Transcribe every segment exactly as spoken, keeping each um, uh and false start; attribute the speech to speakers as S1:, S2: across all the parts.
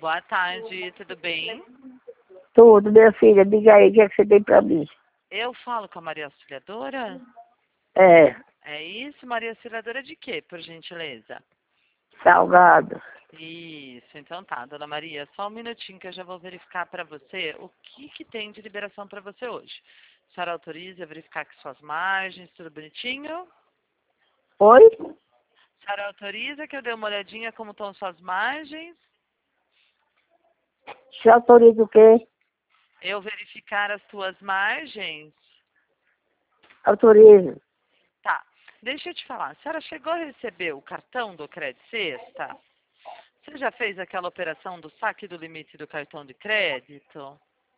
S1: Boa tarde, tudo bem?
S2: Tudo, minha filha. Diga aí, o que é que você tem pra mim?
S1: Eu falo com a Maria Auxiliadora?
S2: É,
S1: É isso, Maria Auxiliadora de quê, por gentileza?
S2: salgado.
S1: Isso, então tá, dona Maria, só um minutinho que eu já vou verificar para você o que, que tem de liberação para você hoje. A senhora autoriza verificar aqui suas margens, tudo bonitinho?
S2: Oi?
S1: A senhora autoriza que eu dê uma olhadinha como estão suas margens?
S2: Você autoriza o quê?
S1: Eu verificar as suas margens?
S2: Autoriza.
S1: Tá, deixa eu te falar, a senhora chegou a receber o cartão do Crédito Sexta? Você já fez aquela operação do saque do limite do cartão de crédito?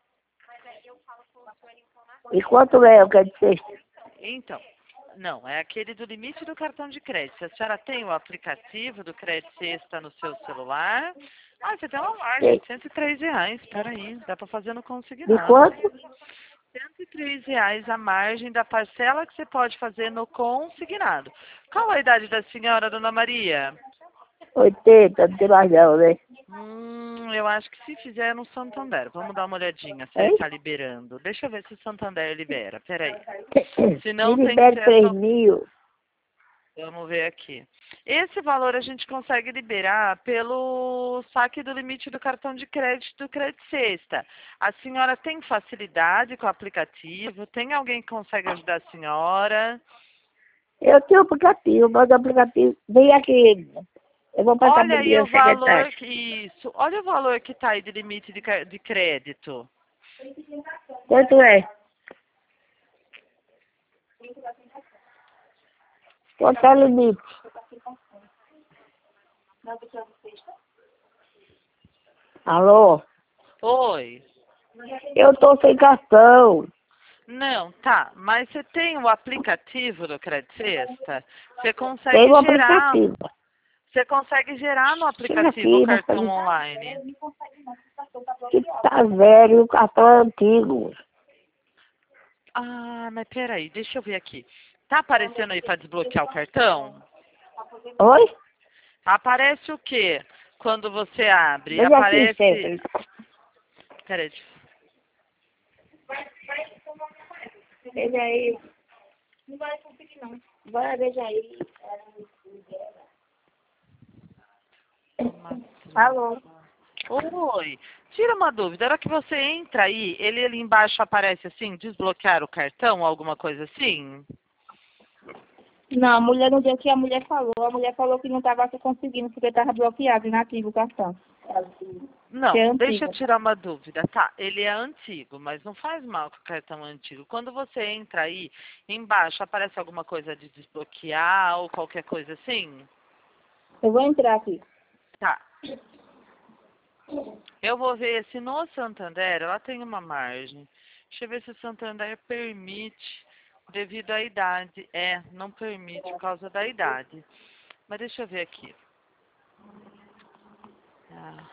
S2: E quanto é o que é de sexta?
S1: Então, não, é aquele do limite do cartão de crédito. A senhora tem o aplicativo do Crédito Sexta no seu celular? Ah, você tem uma margem
S2: Tem.
S1: de cento e três reais. Peraí, dá para fazer no
S2: De
S1: consignado.
S2: quanto?
S1: cento e três reais a margem da parcela que você pode fazer no consignado. Qual a idade da senhora, dona Maria?
S2: oitenta, não tem mais não, né?
S1: Hum, eu acho que se fizer no Santander. Vamos dar uma olhadinha se ele
S2: Hein?
S1: está liberando. Deixa eu ver se o Santander libera. Peraí. Se
S2: Me
S1: não, tem que
S2: libere
S1: ser
S2: três
S1: essa.
S2: mil.
S1: Vamos ver aqui. Esse valor a gente consegue liberar pelo saque do limite do cartão de crédito do Crédito Sexta. A senhora tem facilidade com o aplicativo? Tem alguém que consegue ajudar a senhora?
S2: Eu tenho aplicativo, mas o aplicativo... Vem aqui. Eu vou passar
S1: Olha
S2: pro
S1: aí
S2: meu
S1: o valor
S2: secretário.
S1: que isso. Olha o valor que está aí de limite de, ca- de crédito.
S2: Quanto é? Quanto é o limite? Alô?
S1: Oi.
S2: Eu tô sem cartão.
S1: Não, tá. Mas você tem o aplicativo do Crédito Sexta? Você
S2: Tem
S1: consegue
S2: um
S1: gerar.
S2: aplicativo.
S1: Você consegue gerar no
S2: Chega
S1: aplicativo o
S2: aqui,
S1: cartão
S2: moça.
S1: online?
S2: Que tá velho, o cartão é antigo.
S1: Ah, mas peraí, deixa eu ver aqui. Tá aparecendo aí para desbloquear o cartão?
S2: Oi?
S1: Aparece o quê? Quando você abre?
S2: Veja aqui,
S1: Aparece.
S2: chefe.
S1: Peraí. deixa-
S2: Veja aí. Vai, veja aí. Alô?
S1: Oi. Tira uma dúvida. Na hora que você entra aí, ele ali embaixo aparece assim, desbloquear o cartão, alguma coisa assim?
S3: Não, a mulher não deu o que a mulher falou. A mulher falou que não estava conseguindo porque estava bloqueado, inativo o cartão.
S1: Não,
S3: Que é
S1: deixa eu
S3: antigo.
S1: tirar uma dúvida. Tá, ele é antigo, mas não faz mal com o cartão antigo. Quando você entra aí, embaixo aparece alguma coisa de desbloquear ou qualquer coisa assim?
S3: Eu vou entrar aqui.
S1: Tá. Eu vou ver se no Santander ela tem uma margem. Deixa eu ver se o Santander permite devido à idade. É, não permite por causa da idade. Mas deixa eu ver aqui. Ah.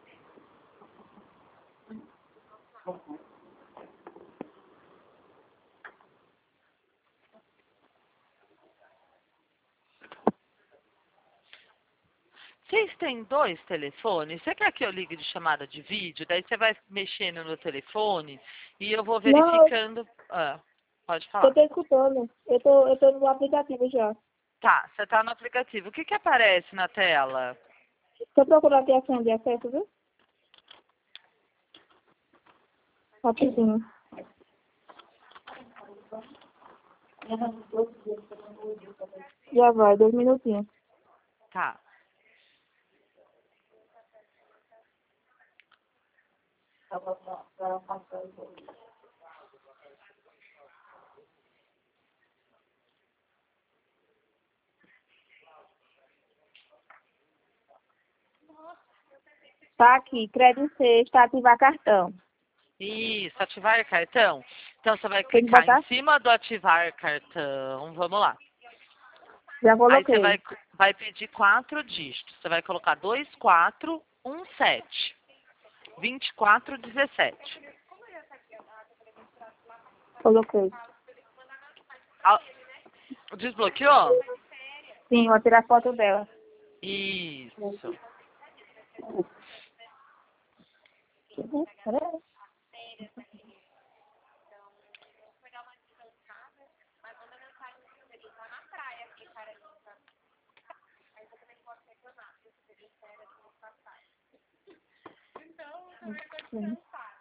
S1: Vocês têm dois telefones? Você quer que eu ligue de chamada de vídeo? Daí você vai mexendo no telefone e eu vou
S3: Não,
S1: verificando. Ah, pode
S3: eu
S1: falar.
S3: tô escutando. Eu tô, eu tô no aplicativo já.
S1: Tá, você está no aplicativo. O que, que aparece na tela?
S3: Deixa eu procurar aqui a senha de acesso, viu? Rapidinho. Já vai, dois minutinhos.
S1: Tá.
S3: Tá aqui, crédito sexta, ativar cartão.
S1: Isso, ativar cartão. Então você vai
S3: Tem que
S1: clicar em
S3: botar?
S1: cima do ativar cartão. Vamos lá.
S3: Já
S1: Aí você
S3: coloquei.
S1: vai, vai pedir quatro dígitos. Você vai colocar dois, quatro, um, sete. vinte e quatro, dezessete.
S3: Coloquei.
S1: Ah, desbloqueou?
S3: Sim, vou tirar foto dela.
S1: Isso.
S2: Peraí. Sim.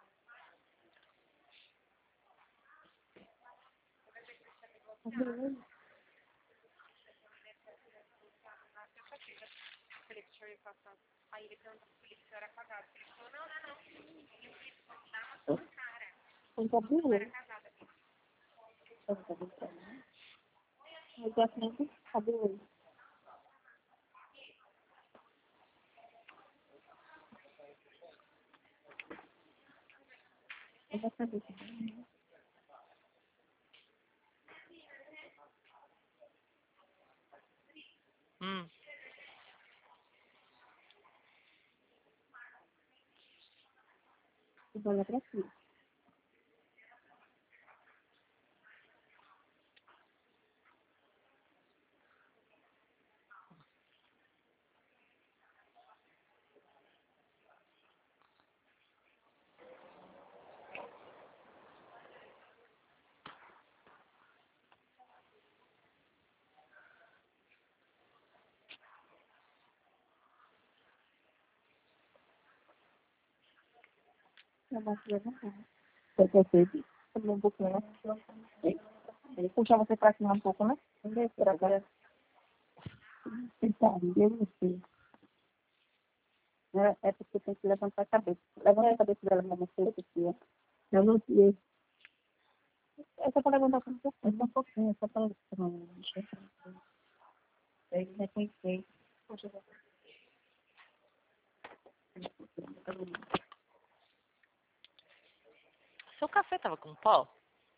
S2: Tem que abrir ele. Mas é assim, abrir ele. Eu vou fazer isso.
S1: Hum.
S2: Eu vou olhar pra cima. Eu vou levantar. Você quer ser? Também um pouquinho, né? Ele puxa você pra cima um pouco, né? Por agora. Então, eu não sei. É porque tem que levantar a cabeça. Levanta a cabeça dela pra você, porque eu não sei. É só pra levantar um pouquinho, um pouquinho, só pra não mexer. Aí, reconhecer.
S1: Seu café tava com pó?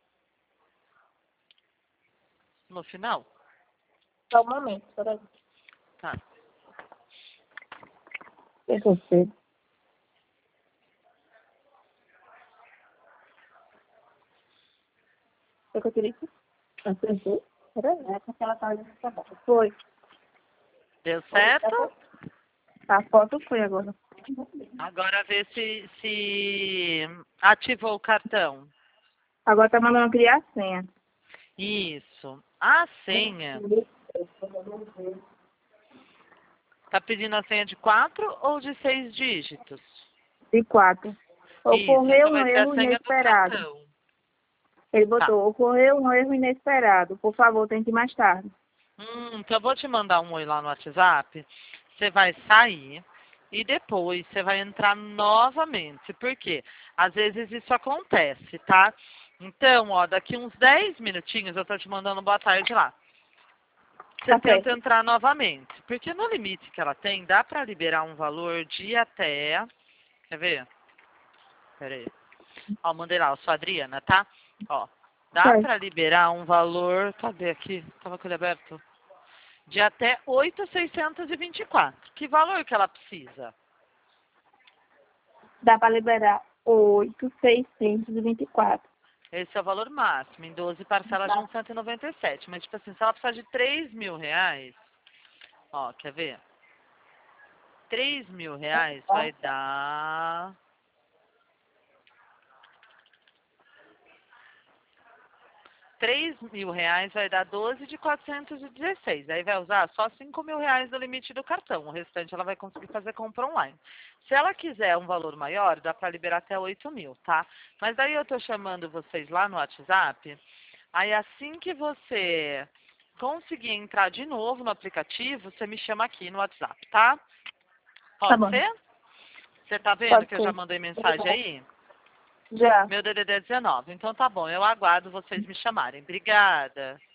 S1: No final?
S3: Só um momento, peraí.
S1: Tá.
S2: Eu gostei.
S3: Foi que eu tirei isso?
S2: Acertou?
S3: Peraí, é porque ela tá olhando pra baixo. Foi.
S1: Deu certo?
S3: A foto foi agora.
S1: Agora vê se, se ativou o cartão.
S3: Agora tá mandando criar a senha.
S1: Isso. A senha. Tá pedindo a senha de quatro ou de seis dígitos?
S3: De quatro.
S1: Isso,
S3: Ocorreu
S1: essa
S3: um
S1: vai ser a
S3: erro
S1: senha do
S3: inesperado.
S1: cartão.
S3: Ele
S1: Tá.
S3: botou, ocorreu um erro inesperado. Por favor, tente mais tarde.
S1: Hum, então eu vou te mandar um oi lá no WhatsApp. Você vai sair e depois você vai entrar novamente. Por quê? Às vezes isso acontece, tá? Então, ó, daqui uns dez minutinhos eu tô te mandando boa tarde lá. Você
S3: Tá
S1: tenta
S3: certo.
S1: entrar novamente. Porque no limite que ela tem, dá pra liberar um valor de até... Quer ver? Pera aí. Ó, mandei lá, ó, sou a Adriana, tá? Ó, dá
S3: Certo.
S1: pra liberar um valor... Cadê aqui? Tava com ele aberto. De até oito mil seiscentos e vinte e quatro. Que valor que ela precisa?
S3: Dá para liberar oito mil seiscentos e vinte e quatro.
S1: Esse é o valor máximo, em doze parcelas de cento e noventa e sete. Mas, tipo assim, se ela precisar de três mil reais, ó, quer ver? três mil reais vai dar... três mil reais vai dar doze de quatrocentos e dezesseis. Aí vai usar só cinco mil reais do limite do cartão. O restante ela vai conseguir fazer compra online. Se ela quiser um valor maior, dá para liberar até oito mil, tá? Mas daí eu tô chamando vocês lá no WhatsApp. Aí assim que você conseguir entrar de novo no aplicativo, você me chama aqui no WhatsApp, tá?
S3: Tá
S1: Pode
S3: bom.
S1: ser? Você tá vendo
S3: Pode
S1: que eu já
S3: ser.
S1: mandei mensagem aí?
S3: Já.
S1: Meu D D D é dezenove. Então tá bom, eu aguardo vocês me chamarem. Obrigada.